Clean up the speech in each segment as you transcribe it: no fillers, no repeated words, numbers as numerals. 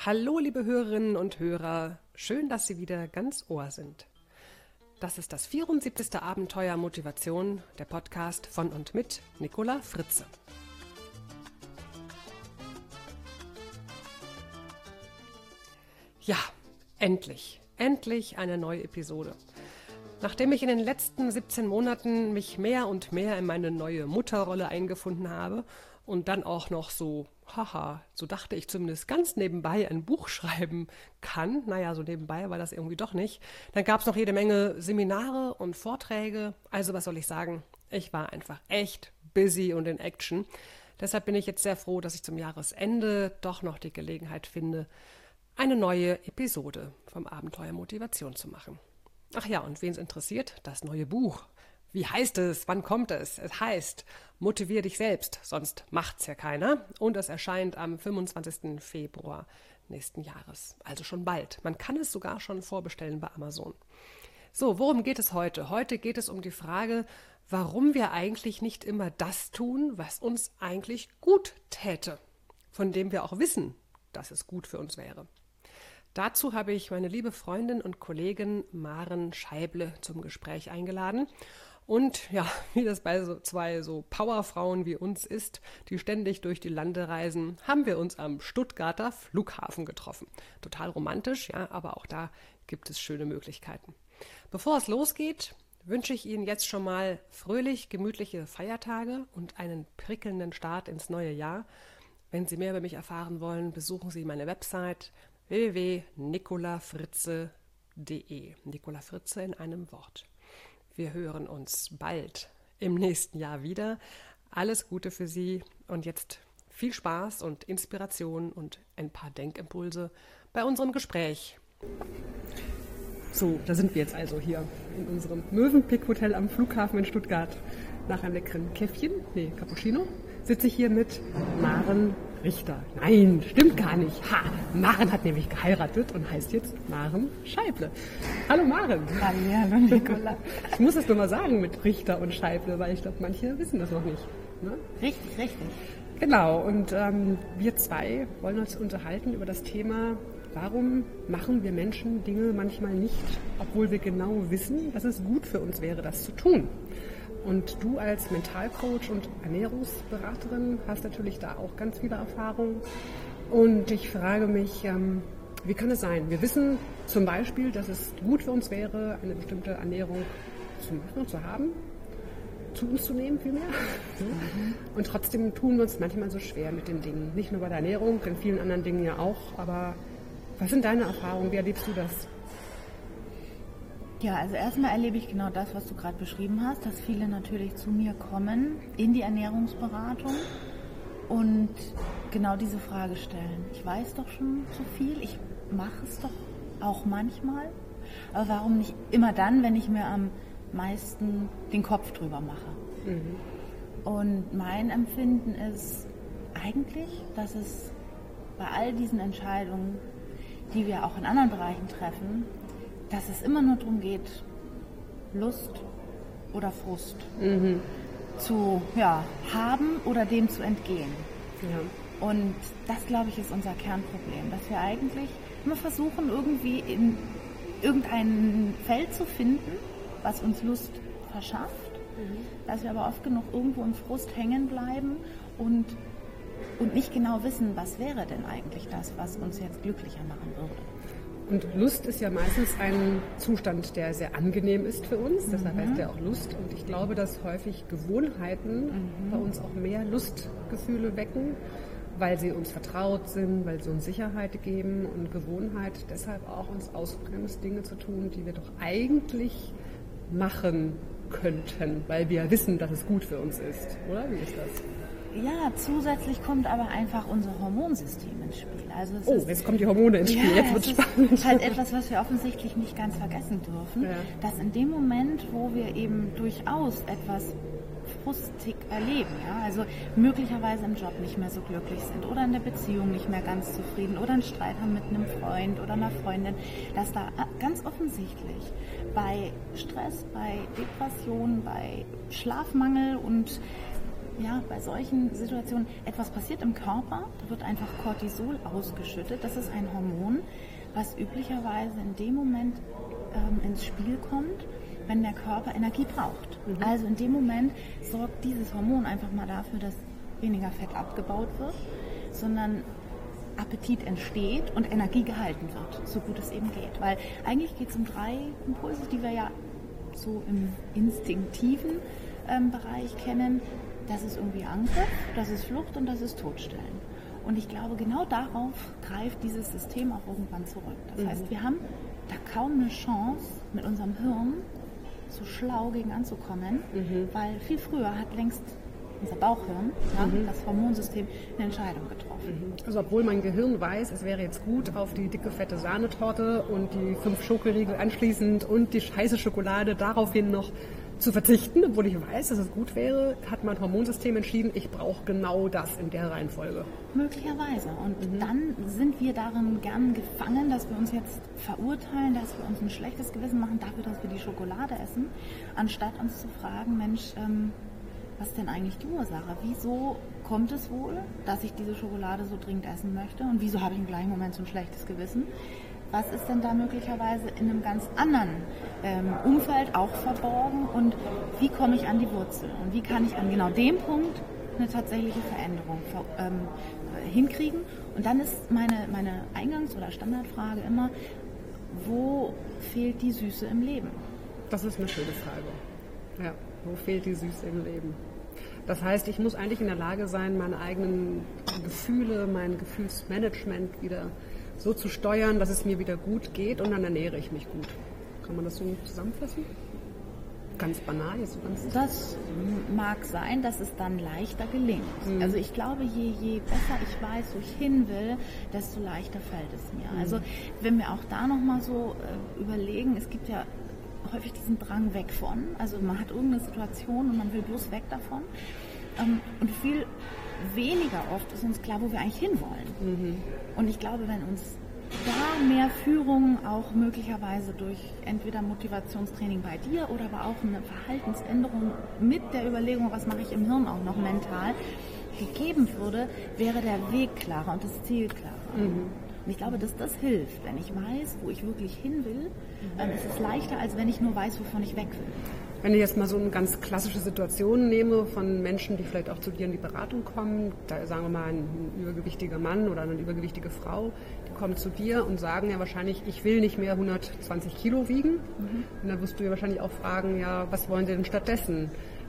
Hallo, liebe Hörerinnen und Hörer. Schön, dass Sie wieder ganz Ohr sind. Das ist das 74. Abenteuer Motivation, der Podcast von und mit Nicola Fritze. Ja, endlich eine neue Episode. Nachdem ich in den letzten 17 Monaten mich mehr und mehr in meine neue Mutterrolle eingefunden habe und dann auch noch so dachte ich zumindest, ganz nebenbei ein Buch schreiben kann. Naja, so nebenbei war das irgendwie doch nicht. Dann gab es noch jede Menge Seminare und Vorträge. Also was soll ich sagen? Ich war einfach echt busy und in Action. Deshalb bin ich jetzt sehr froh, dass ich zum Jahresende doch noch die Gelegenheit finde, eine neue Episode vom Abenteuer Motivation zu machen. Ach ja, und wen es interessiert, das neue Buch. Wie heißt es? Wann kommt es? Es heißt Motivier dich selbst, sonst macht's ja keiner. Und es erscheint am 25. Februar nächsten Jahres, also schon bald. Man kann es sogar schon vorbestellen bei Amazon. So, worum geht es heute? Heute geht es um die Frage, warum wir eigentlich nicht immer das tun, was uns eigentlich gut täte, von dem wir auch wissen, dass es gut für uns wäre. Dazu habe ich meine liebe Freundin und Kollegin Maren Scheible zum Gespräch eingeladen. Und ja, wie das bei so zwei so Powerfrauen wie uns ist, die ständig durch die Lande reisen, haben wir uns am Stuttgarter Flughafen getroffen. Total romantisch, ja, aber auch da gibt es schöne Möglichkeiten. Bevor es losgeht, wünsche ich Ihnen jetzt schon mal fröhlich gemütliche Feiertage und einen prickelnden Start ins neue Jahr. Wenn Sie mehr über mich erfahren wollen, besuchen Sie meine Website www.nicolafritze.de. Nicola Fritze in einem Wort. Wir hören uns bald im nächsten Jahr wieder. Alles Gute für Sie und jetzt viel Spaß und Inspiration und ein paar Denkimpulse bei unserem Gespräch. So, da sind wir jetzt also hier in unserem Mövenpick-Hotel am Flughafen in Stuttgart. Nach einem leckeren Cappuccino, sitze ich hier mit Maren Richter. Nein, stimmt gar nicht. Maren hat nämlich geheiratet und heißt jetzt Maren Scheible. Hallo Maren. Hallo Nicola. Ich muss das nur mal sagen mit Richter und Scheible, weil ich glaube, manche wissen das noch nicht. Ne? Richtig. Genau, und wir zwei wollen uns unterhalten über das Thema, warum machen wir Menschen Dinge manchmal nicht, obwohl wir genau wissen, dass es gut für uns wäre, das zu tun. Und du als Mentalcoach und Ernährungsberaterin hast natürlich da auch ganz viele Erfahrungen. Und ich frage mich, wie kann es sein? Wir wissen zum Beispiel, dass es gut für uns wäre, eine bestimmte Ernährung zu machen, zu haben, zu uns zu nehmen vielmehr. Und trotzdem tun wir uns manchmal so schwer mit den Dingen. Nicht nur bei der Ernährung, in vielen anderen Dingen ja auch. Aber was sind deine Erfahrungen? Wie erlebst du das? Ja, also erstmal erlebe ich genau das, was du gerade beschrieben hast, dass viele natürlich zu mir kommen in die Ernährungsberatung und genau diese Frage stellen. Ich weiß doch schon so viel, ich mache es doch auch manchmal, aber warum nicht immer dann, wenn ich mir am meisten den Kopf drüber mache? Und mein Empfinden ist eigentlich, dass es bei all diesen Entscheidungen, die wir auch in anderen Bereichen treffen, dass es immer nur darum geht, Lust oder Frust zu haben oder dem zu entgehen. Ja. Und das, glaube ich, ist unser Kernproblem, dass wir eigentlich immer versuchen, irgendwie in irgendein Feld zu finden, was uns Lust verschafft, dass wir aber oft genug irgendwo im Frust hängen bleiben und nicht genau wissen, was wäre denn eigentlich das, was uns jetzt glücklicher machen würde. Und Lust ist ja meistens ein Zustand, der sehr angenehm ist für uns, deshalb heißt der auch Lust. Und ich glaube, dass häufig Gewohnheiten bei uns auch mehr Lustgefühle wecken, weil sie uns vertraut sind, weil sie uns Sicherheit geben und Gewohnheit deshalb auch uns ausbremst, Dinge zu tun, die wir doch eigentlich machen könnten, weil wir wissen, dass es gut für uns ist. Oder wie ist das? Ja, zusätzlich kommt aber einfach unser Hormonsystem ins Spiel. Also jetzt kommen die Hormone ins Spiel, jetzt wird spannend. Das ist halt etwas, was wir offensichtlich nicht ganz vergessen dürfen, dass in dem Moment, wo wir eben durchaus etwas frustig erleben, also möglicherweise im Job nicht mehr so glücklich sind oder in der Beziehung nicht mehr ganz zufrieden oder einen Streit haben mit einem Freund oder einer Freundin, dass da ganz offensichtlich bei Stress, bei Depression, bei Schlafmangel und bei solchen Situationen, etwas passiert im Körper, da wird einfach Cortisol ausgeschüttet. Das ist ein Hormon, was üblicherweise in dem Moment ins Spiel kommt, wenn der Körper Energie braucht. Also in dem Moment sorgt dieses Hormon einfach mal dafür, dass weniger Fett abgebaut wird, sondern Appetit entsteht und Energie gehalten wird, so gut es eben geht. Weil eigentlich geht es um 3 Impulse, die wir ja so im instinktiven Bereich kennen. Das ist irgendwie Angriff, das ist Flucht und das ist Todstellen. Und ich glaube, genau darauf greift dieses System auch irgendwann zurück. Das heißt, wir haben da kaum eine Chance, mit unserem Hirn so schlau gegen anzukommen, weil viel früher hat längst unser Bauchhirn, das Hormonsystem, eine Entscheidung getroffen. Also obwohl mein Gehirn weiß, es wäre jetzt gut, auf die dicke, fette Sahnetorte und die 5 Schokoriegel anschließend und die heiße Schokolade daraufhin noch zu verzichten, obwohl ich weiß, dass es gut wäre, hat mein Hormonsystem entschieden, ich brauche genau das in der Reihenfolge. Möglicherweise. Und dann sind wir darin gern gefangen, dass wir uns jetzt verurteilen, dass wir uns ein schlechtes Gewissen machen dafür, dass wir die Schokolade essen, anstatt uns zu fragen, Mensch, was ist denn eigentlich die Ursache? Wieso kommt es wohl, dass ich diese Schokolade so dringend essen möchte? Und wieso habe ich im gleichen Moment so ein schlechtes Gewissen? Was ist denn da möglicherweise in einem ganz anderen Umfeld auch verborgen? Und wie komme ich an die Wurzel? Und wie kann ich an genau dem Punkt eine tatsächliche Veränderung hinkriegen? Und dann ist meine Eingangs- oder Standardfrage immer, wo fehlt die Süße im Leben? Das ist eine schöne Frage. Ja, wo fehlt die Süße im Leben? Das heißt, ich muss eigentlich in der Lage sein, meine eigenen Gefühle, mein Gefühlsmanagement wieder so zu steuern, dass es mir wieder gut geht und dann ernähre ich mich gut. Kann man das so zusammenfassen? Ganz banal jetzt. Das mag sein, dass es dann leichter gelingt. Also ich glaube, je besser ich weiß, wo ich hin will, desto leichter fällt es mir. Also wenn wir auch da nochmal so überlegen, es gibt ja häufig diesen Drang weg von, also man hat irgendeine Situation und man will bloß weg davon. Und viel weniger oft ist uns klar, wo wir eigentlich hinwollen. Und ich glaube, wenn uns da mehr Führung auch möglicherweise durch entweder Motivationstraining bei dir oder aber auch eine Verhaltensänderung mit der Überlegung, was mache ich im Hirn auch noch mental, gegeben würde, wäre der Weg klarer und das Ziel klarer. Und ich glaube, dass das hilft. Wenn ich weiß, wo ich wirklich hin will, ist es leichter, als wenn ich nur weiß, wovon ich weg will. Wenn ich jetzt mal so eine ganz klassische Situation nehme von Menschen, die vielleicht auch zu dir in die Beratung kommen, da sagen wir mal ein übergewichtiger Mann oder eine übergewichtige Frau, die kommen zu dir und sagen ja wahrscheinlich, ich will nicht mehr 120 Kilo wiegen. Und dann wirst du ja wahrscheinlich auch fragen, ja, was wollen sie denn stattdessen?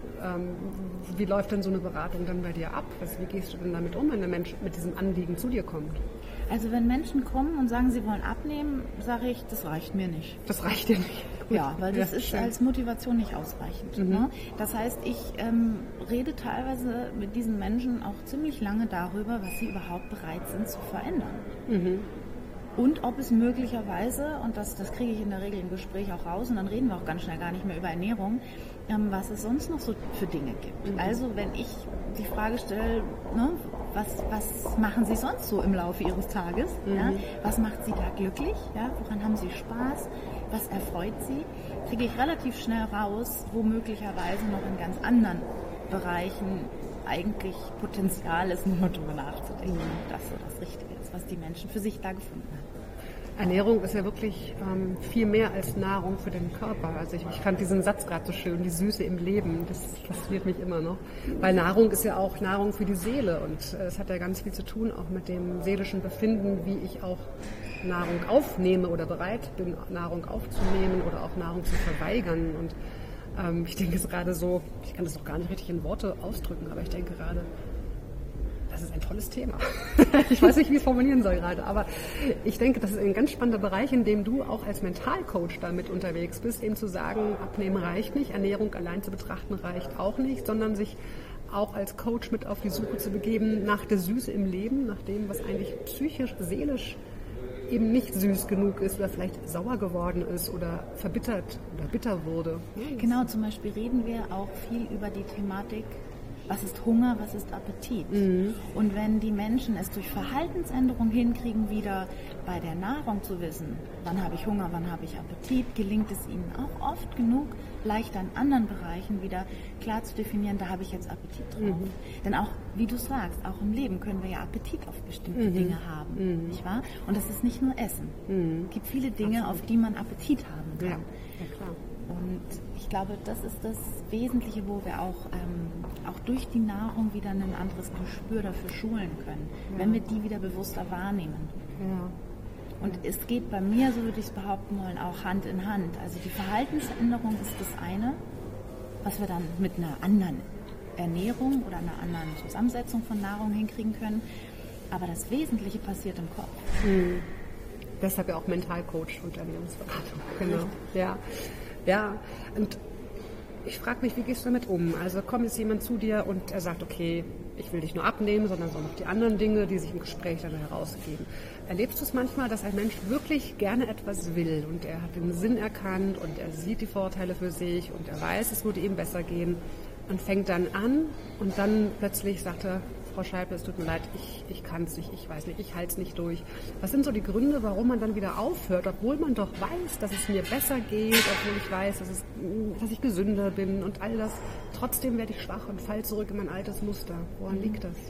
Wie läuft denn so eine Beratung dann bei dir ab? Wie gehst du denn damit um, wenn der Mensch mit diesem Anliegen zu dir kommt? Also wenn Menschen kommen und sagen, sie wollen abnehmen, sage ich, das reicht mir nicht. Das reicht dir nicht? Gut. Ja, weil das ist als Motivation nicht ausreichend. Ne? Das heißt, ich rede teilweise mit diesen Menschen auch ziemlich lange darüber, was sie überhaupt bereit sind zu verändern. Und ob es möglicherweise, und das kriege ich in der Regel im Gespräch auch raus, und dann reden wir auch ganz schnell gar nicht mehr über Ernährung, was es sonst noch so für Dinge gibt. Also wenn ich die Frage stelle, ne, was machen Sie sonst so im Laufe Ihres Tages? Ja? Was macht Sie da glücklich? Ja? Woran haben Sie Spaß? Was erfreut Sie? Kriege ich relativ schnell raus, wo möglicherweise noch in ganz anderen Bereichen eigentlich Potenzial ist, nur darüber nachzudenken, dass so das Richtige ist, was die Menschen für sich da gefunden haben. Ernährung ist ja wirklich viel mehr als Nahrung für den Körper. Also ich fand diesen Satz gerade so schön, die Süße im Leben, das fasziniert mich immer noch. Weil Nahrung ist ja auch Nahrung für die Seele und es hat ja ganz viel zu tun, auch mit dem seelischen Befinden, wie ich auch Nahrung aufnehme oder bereit bin, Nahrung aufzunehmen oder auch Nahrung zu verweigern. Und ich denke es gerade so, ich kann das auch gar nicht richtig in Worte ausdrücken, aber ich denke gerade, das ist ein tolles Thema. Ich weiß nicht, wie ich es formulieren soll gerade, aber ich denke, das ist ein ganz spannender Bereich, in dem du auch als Mentalcoach damit unterwegs bist, eben zu sagen, Abnehmen reicht nicht, Ernährung allein zu betrachten reicht auch nicht, sondern sich auch als Coach mit auf die Suche zu begeben nach der Süße im Leben, nach dem, was eigentlich psychisch, seelisch eben nicht süß genug ist oder vielleicht sauer geworden ist oder verbittert oder bitter wurde. Genau, zum Beispiel reden wir auch viel über die Thematik, was ist Hunger, was ist Appetit. Und wenn die Menschen es durch Verhaltensänderung hinkriegen, wieder bei der Nahrung zu wissen, wann habe ich Hunger, wann habe ich Appetit, gelingt es ihnen auch oft genug, leichter in anderen Bereichen wieder klar zu definieren, da habe ich jetzt Appetit drauf. Denn auch, wie du sagst, auch im Leben können wir ja Appetit auf bestimmte Dinge haben, nicht wahr? Und das ist nicht nur Essen. Es gibt viele Dinge, auf die man Appetit haben kann. Ja, klar. Und ich glaube, das ist das Wesentliche, wo wir auch durch die Nahrung wieder ein anderes Gespür dafür schulen können, wenn wir die wieder bewusster wahrnehmen. Ja. Und es geht bei mir, so würde ich es behaupten wollen, auch Hand in Hand. Also die Verhaltensänderung ist das eine, was wir dann mit einer anderen Ernährung oder einer anderen Zusammensetzung von Nahrung hinkriegen können. Aber das Wesentliche passiert im Kopf. Deshalb ja auch Mentalcoach und Ernährungsberatung. Genau. Ja. Ja, und ich frage mich, wie gehst du damit um? Also kommt jetzt jemand zu dir und er sagt, okay, ich will dich nur abnehmen, sondern so noch die anderen Dinge, die sich im Gespräch dann herausgeben. Erlebst du es manchmal, dass ein Mensch wirklich gerne etwas will und er hat den Sinn erkannt und er sieht die Vorteile für sich und er weiß, es würde ihm besser gehen und fängt dann an und dann plötzlich sagt er, Frau Scheible, es tut mir leid, ich kann es nicht, ich weiß nicht, ich halte es nicht durch. Was sind so die Gründe, warum man dann wieder aufhört, obwohl man doch weiß, dass es mir besser geht, obwohl ich weiß, dass ich gesünder bin und all das. Trotzdem werde ich schwach und falle zurück in mein altes Muster. Woran liegt das?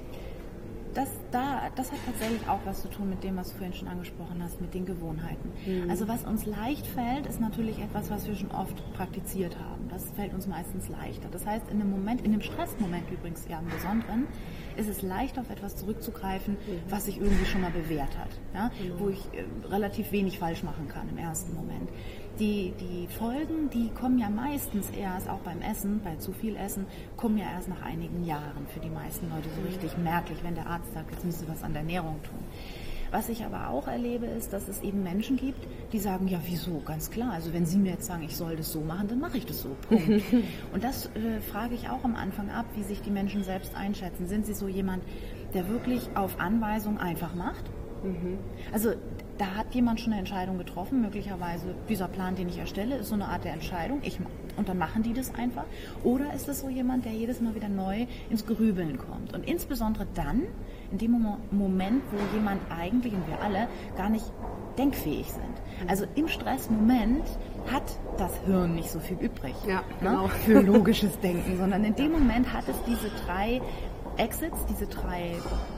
Das hat tatsächlich auch was zu tun mit dem, was du vorhin schon angesprochen hast, mit den Gewohnheiten. Also was uns leicht fällt, ist natürlich etwas, was wir schon oft praktiziert haben. Das fällt uns meistens leichter. Das heißt, in einem Stressmoment übrigens ja im Besonderen, ist es leicht, auf etwas zurückzugreifen, was sich irgendwie schon mal bewährt hat, ja? Wo ich relativ wenig falsch machen kann im ersten Moment. Die Folgen, die kommen ja meistens erst, auch beim Essen, bei zu viel Essen, kommen ja erst nach einigen Jahren für die meisten Leute so richtig merklich, wenn der Arzt sagt, jetzt müsst ihr was an der Ernährung tun. Was ich aber auch erlebe, ist, dass es eben Menschen gibt, die sagen, ja wieso, ganz klar, also wenn Sie mir jetzt sagen, ich soll das so machen, dann mache ich das so, Punkt. Und das frage ich auch am Anfang ab, wie sich die Menschen selbst einschätzen. Sind sie so jemand, der wirklich auf Anweisung einfach macht? Also da hat jemand schon eine Entscheidung getroffen, möglicherweise dieser Plan, den ich erstelle, ist so eine Art der Entscheidung, und dann machen die das einfach. Oder ist es so jemand, der jedes Mal wieder neu ins Grübeln kommt? Und insbesondere dann, in dem Moment, wo jemand eigentlich, und wir alle, gar nicht denkfähig sind. Also im Stressmoment hat das Hirn nicht so viel übrig, genau. Für logisches Denken, sondern in dem Moment hat es diese 3 Exits, diese 3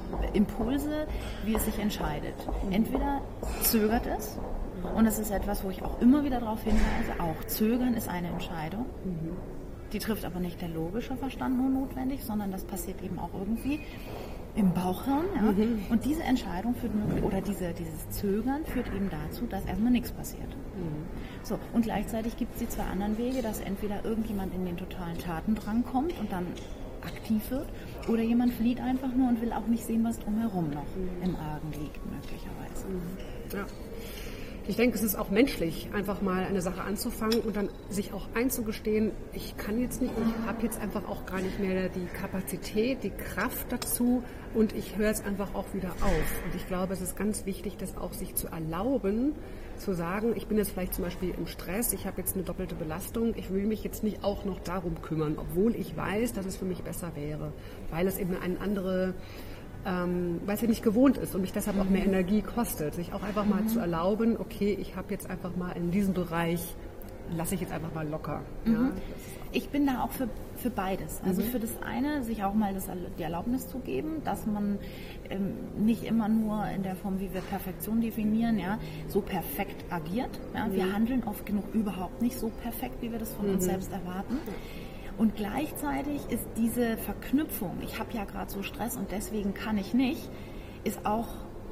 Impulse, wie es sich entscheidet. Entweder zögert es, und das ist etwas, wo ich auch immer wieder darauf hinweise, auch Zögern ist eine Entscheidung. Die trifft aber nicht der logische Verstand nur notwendig, sondern das passiert eben auch irgendwie im Bauchhirn. Ja? Und diese Entscheidung führt oder dieses Zögern führt eben dazu, dass erstmal nichts passiert. So, und gleichzeitig gibt es die 2 anderen Wege, dass entweder irgendjemand in den totalen Tatendrang kommt und dann aktiv wird, oder jemand flieht einfach nur und will auch nicht sehen, was drumherum noch im Argen liegt, möglicherweise. Ja. Ich denke, es ist auch menschlich, einfach mal eine Sache anzufangen und dann sich auch einzugestehen, ich kann jetzt nicht, ich habe jetzt einfach auch gar nicht mehr die Kapazität, die Kraft dazu und ich höre jetzt einfach auch wieder auf. Und ich glaube, es ist ganz wichtig, das auch sich zu erlauben, zu sagen, ich bin jetzt vielleicht zum Beispiel im Stress, ich habe jetzt eine doppelte Belastung, ich will mich jetzt nicht auch noch darum kümmern, obwohl ich weiß, dass es für mich besser wäre, weil es eben eine andere, weil es ja nicht gewohnt ist und mich deshalb auch mehr Energie kostet, sich auch einfach mal zu erlauben, okay, ich habe jetzt einfach mal in diesem Bereich, lasse ich jetzt einfach mal locker. Ja? Ich bin da auch für beides. Also für das eine, sich auch mal die Erlaubnis zu geben, dass man nicht immer nur in der Form, wie wir Perfektion definieren, so perfekt agiert. Ja? Wir handeln oft genug überhaupt nicht so perfekt, wie wir das von uns selbst erwarten. Und gleichzeitig ist diese Verknüpfung, ich habe ja gerade so Stress und deswegen kann ich nicht, ist auch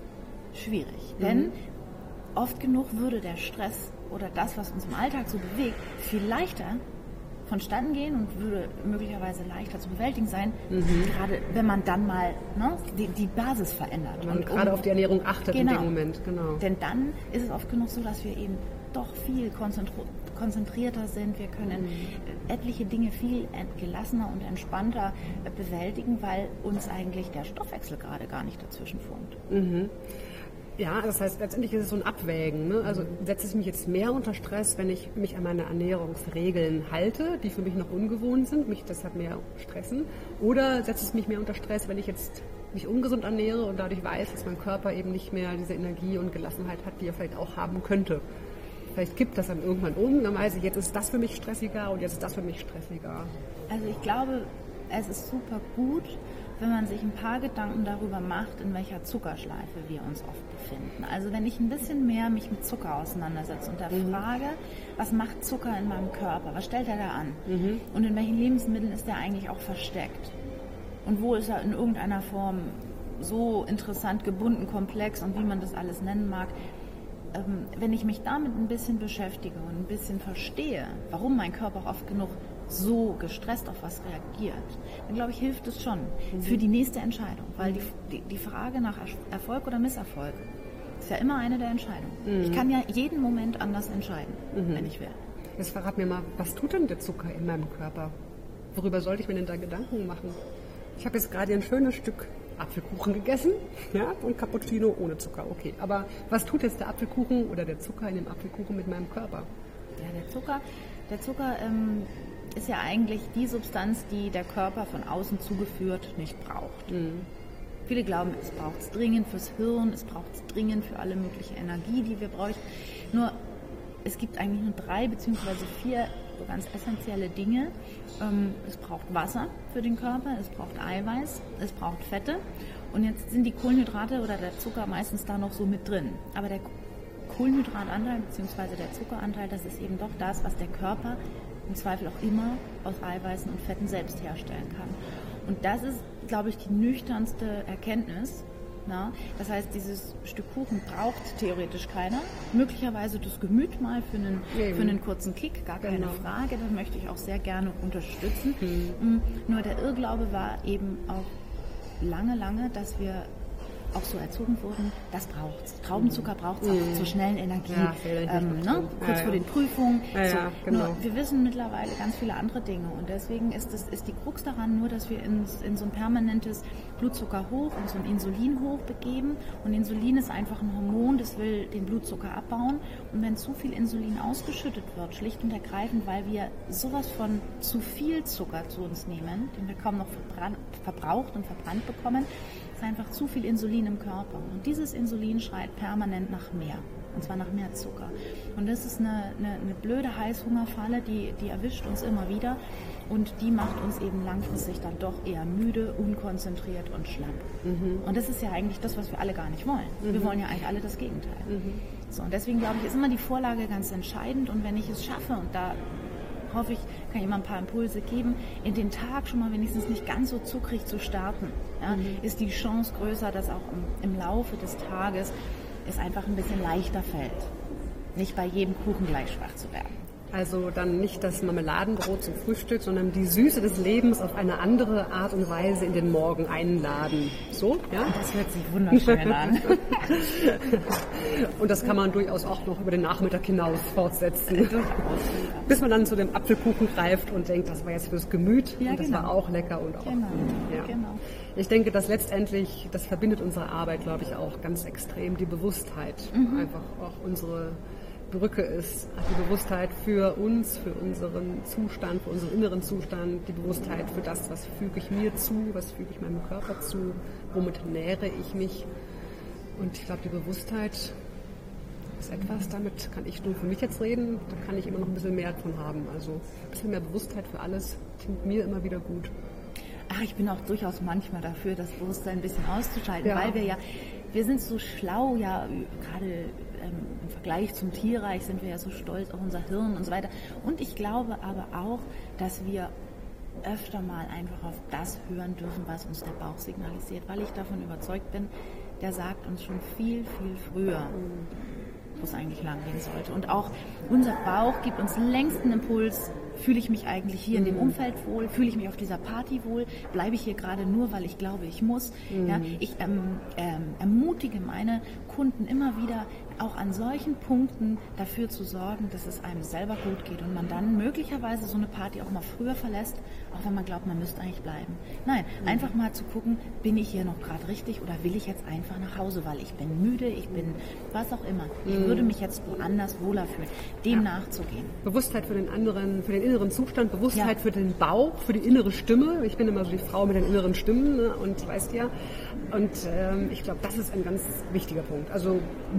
schwierig. Denn oft genug würde der Stress oder das, was uns im Alltag so bewegt, viel leichter vonstatten gehen und würde möglicherweise leichter zu bewältigen sein, gerade wenn man dann mal die Basis verändert. Wenn man gerade auf die Ernährung achtet in dem Moment. Genau. Denn dann ist es oft genug so, dass wir eben doch viel konzentrierter sind. Wir können etliche Dinge viel gelassener und entspannter bewältigen, weil uns eigentlich der Stoffwechsel gerade gar nicht dazwischen funkt. Ja, das heißt, letztendlich ist es so ein Abwägen. Ne? Also setze ich mich jetzt mehr unter Stress, wenn ich mich an meine Ernährungsregeln halte, die für mich noch ungewohnt sind, mich deshalb mehr stressen? Oder setze ich mich mehr unter Stress, wenn ich jetzt mich ungesund ernähre und dadurch weiß, dass mein Körper eben nicht mehr diese Energie und Gelassenheit hat, die er vielleicht auch haben könnte? Vielleicht kippt das dann irgendwann um, dann weiß ich, jetzt ist das für mich stressiger und jetzt ist das für mich stressiger. Also ich glaube, es ist super gut, wenn man sich ein paar Gedanken darüber macht, in welcher Zuckerschleife wir uns oft befinden. Also wenn ich ein bisschen mehr mich mit Zucker auseinandersetze und da frage, was macht Zucker in meinem Körper, was stellt er da an und in welchen Lebensmitteln ist er eigentlich auch versteckt und wo ist er in irgendeiner Form so interessant gebunden, komplex und wie man das alles nennen mag. Wenn ich mich damit ein bisschen beschäftige und ein bisschen verstehe, warum mein Körper auch oft genug so gestresst auf was reagiert, dann glaube ich, hilft es schon für die nächste Entscheidung. Weil die Frage nach Erfolg oder Misserfolg ist ja immer eine der Entscheidungen. Ich kann ja jeden Moment anders entscheiden, wenn ich will. Jetzt verrat mir mal, was tut denn der Zucker in meinem Körper? Worüber sollte ich mir denn da Gedanken machen? Ich habe jetzt gerade ein schönes Stück Apfelkuchen gegessen, ja, und Cappuccino ohne Zucker, okay. Aber was tut jetzt der Apfelkuchen oder der Zucker in dem Apfelkuchen mit meinem Körper? Ja, der Zucker ist ja eigentlich die Substanz, die der Körper von außen zugeführt nicht braucht. Viele glauben, es braucht es dringend fürs Hirn, es braucht es dringend für alle mögliche Energie, die wir brauchen. Nur, es gibt eigentlich nur 3 bzw. 4 so ganz essentielle Dinge. Es braucht Wasser für den Körper, es braucht Eiweiß, es braucht Fette. Und jetzt sind die Kohlenhydrate oder der Zucker meistens da noch so mit drin. Aber der Kohlenhydratanteil bzw. der Zuckeranteil, das ist eben doch das, was der Körper im Zweifel auch immer aus Eiweißen und Fetten selbst herstellen kann. Und das ist, glaube ich, die nüchternste Erkenntnis. Na? Das heißt, dieses Stück Kuchen braucht theoretisch keiner. Möglicherweise das Gemüt mal für einen kurzen Kick, gar keine Frage. Das möchte ich auch sehr gerne unterstützen. Nur der Irrglaube war eben auch lange, dass wir auch so erzogen wurden, das braucht's. Traubenzucker braucht es auch zur schnellen Energie, kurz vor den Prüfungen. Nur wir wissen mittlerweile ganz viele andere Dinge und deswegen ist die Krux daran nur, dass wir in so ein permanentes Blutzucker hoch und so ein Insulin hoch begeben und Insulin ist einfach ein Hormon, das will den Blutzucker abbauen und wenn zu viel Insulin ausgeschüttet wird, schlicht und ergreifend, weil wir sowas von zu viel Zucker zu uns nehmen, den wir kaum noch verbraucht und verbrannt bekommen, einfach zu viel Insulin im Körper. Und dieses Insulin schreit permanent nach mehr. Und zwar nach mehr Zucker. Und das ist eine blöde Heißhungerfalle, die erwischt uns immer wieder. Und die macht uns eben langfristig dann doch eher müde, unkonzentriert und schlapp. Und das ist ja eigentlich das, was wir alle gar nicht wollen. Wir wollen ja eigentlich alle das Gegenteil. So, und deswegen glaube ich, ist immer die Vorlage ganz entscheidend. Und wenn ich es schaffe, und da hoffe ich, kann ich immer ein paar Impulse geben, in den Tag schon mal wenigstens nicht ganz so zuckrig zu starten, ja, ist die Chance größer, dass auch im Laufe des Tages es einfach ein bisschen leichter fällt, nicht bei jedem Kuchen gleich schwach zu werden. Also dann nicht das Marmeladenbrot zum Frühstück, sondern die Süße des Lebens auf eine andere Art und Weise in den Morgen einladen. So, ja? Das hört sich wunderschön an. Und das kann man durchaus auch noch über den Nachmittag hinaus fortsetzen. Bis man dann zu dem Apfelkuchen greift und denkt, das war jetzt fürs Gemüt und das war auch lecker und auch gut. Ja. Genau. Ich denke, dass letztendlich, das verbindet unsere Arbeit, glaube ich, auch ganz extrem, die Bewusstheit. Einfach auch unsere Brücke ist, die Bewusstheit für uns, für unseren Zustand, für unseren inneren Zustand, die Bewusstheit für das, was füge ich mir zu, was füge ich meinem Körper zu, womit nähere ich mich. Und ich glaube, die Bewusstheit ist etwas, damit kann ich nur für mich jetzt reden, da kann ich immer noch ein bisschen mehr davon haben. Also ein bisschen mehr Bewusstheit für alles tut mir immer wieder gut. Ach, ich bin auch durchaus manchmal dafür, das Bewusstsein ein bisschen auszuschalten, weil wir sind so schlau, ja, gerade im Vergleich zum Tierreich sind wir ja so stolz auf unser Hirn und so weiter. Und ich glaube aber auch, dass wir öfter mal einfach auf das hören dürfen, was uns der Bauch signalisiert, weil ich davon überzeugt bin, der sagt uns schon viel, viel früher, wo es eigentlich lang gehen sollte. Und auch unser Bauch gibt uns längst einen Impuls Fühle ich mich eigentlich hier in dem Umfeld wohl? Fühle ich mich auf dieser Party wohl? Bleibe ich hier gerade nur, weil ich glaube, ich muss? Ja, ich ermutige meine Kunden immer wieder, auch an solchen Punkten dafür zu sorgen, dass es einem selber gut geht und man dann möglicherweise so eine Party auch mal früher verlässt, auch wenn man glaubt, man müsste eigentlich bleiben. Nein, einfach mal zu gucken, bin ich hier noch gerade richtig oder will ich jetzt einfach nach Hause, weil ich bin müde, ich bin was auch immer. Ich würde mich jetzt woanders wohler fühlen, dem nachzugehen. Bewusstheit für den anderen, für den inneren Zustand, Bewusstheit für den Bauch, für die innere Stimme. Ich bin immer so die Frau mit den inneren Stimmen, ne? Und weißt ja, und ich glaube, das ist ein ganz wichtiger Punkt. Also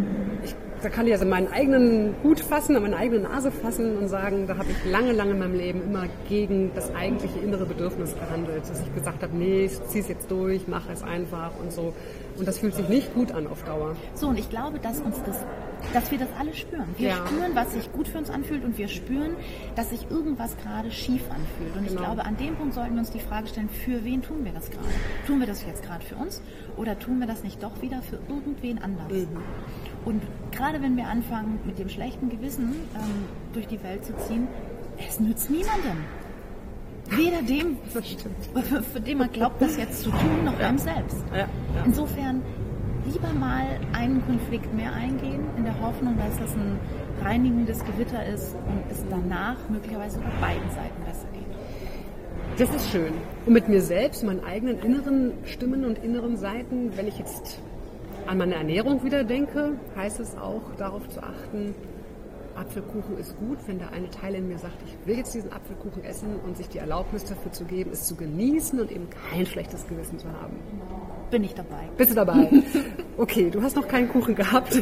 da kann ich also meinen eigenen Hut fassen, an meine eigene Nase fassen und sagen, da habe ich lange in meinem Leben immer gegen das eigentliche innere Bedürfnis gehandelt, dass ich gesagt habe, nee, ich ziehe es jetzt durch, mache es einfach und so. Und das fühlt sich nicht gut an auf Dauer. So, und ich glaube, dass wir das alle spüren. Wir spüren, was sich gut für uns anfühlt und wir spüren, dass sich irgendwas gerade schief anfühlt. Und ich glaube, an dem Punkt sollten wir uns die Frage stellen, für wen tun wir das gerade? Tun wir das jetzt gerade für uns oder tun wir das nicht doch wieder für irgendwen anders? Und gerade wenn wir anfangen, mit dem schlechten Gewissen durch die Welt zu ziehen, es nützt niemandem. Weder dem, für den man glaubt, das jetzt zu tun, noch einem selbst. Insofern lieber mal einen Konflikt mehr eingehen, in der Hoffnung, dass das ein reinigendes Gewitter ist und es danach möglicherweise auf beiden Seiten besser geht. Das ist schön. Und mit mir selbst, meinen eigenen inneren Stimmen und inneren Seiten, wenn ich jetzt an meine Ernährung wieder denke, heißt es auch, darauf zu achten, Apfelkuchen ist gut, wenn der eine Teil in mir sagt, ich will jetzt diesen Apfelkuchen essen und sich die Erlaubnis dafür zu geben, es zu genießen und eben kein schlechtes Gewissen zu haben. Bin ich dabei. Bist du dabei? Okay, du hast noch keinen Kuchen gehabt.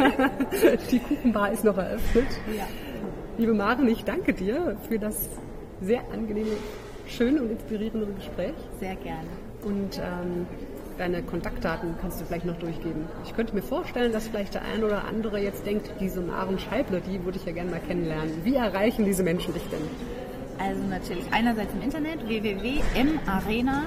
Die Kuchenbar ist noch eröffnet. Ja. Liebe Maren, ich danke dir für das sehr angenehme, schöne und inspirierende Gespräch. Sehr gerne. Und deine Kontaktdaten kannst du vielleicht noch durchgeben. Ich könnte mir vorstellen, dass vielleicht der ein oder andere jetzt denkt, diese Maren Scheible, die würde ich ja gerne mal kennenlernen. Wie erreichen diese Menschen dich denn? Also natürlich einerseits im Internet www.marena.de.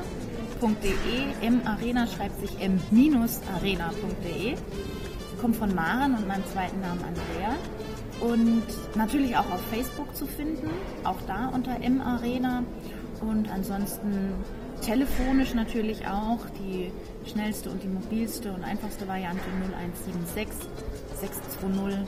M-Arena schreibt sich m-arena.de. Kommt von Maren und meinem zweiten Namen Andrea. Und natürlich auch auf Facebook zu finden, auch da unter M-Arena. Und ansonsten telefonisch natürlich auch die schnellste und die mobilste und einfachste Variante 0176 620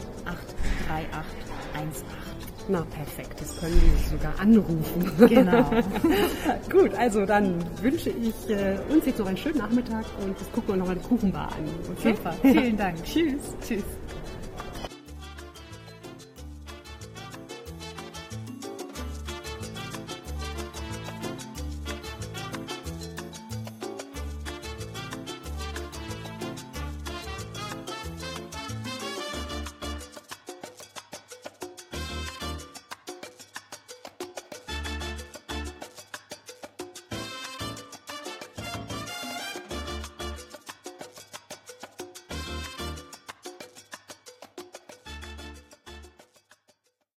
83818. Na perfekt, das können die sogar anrufen. Genau. Gut, also dann wünsche ich uns jetzt noch einen schönen Nachmittag und jetzt gucken wir noch mal die Kuchenbar an. Okay? Super, vielen Dank. Tschüss. Tschüss.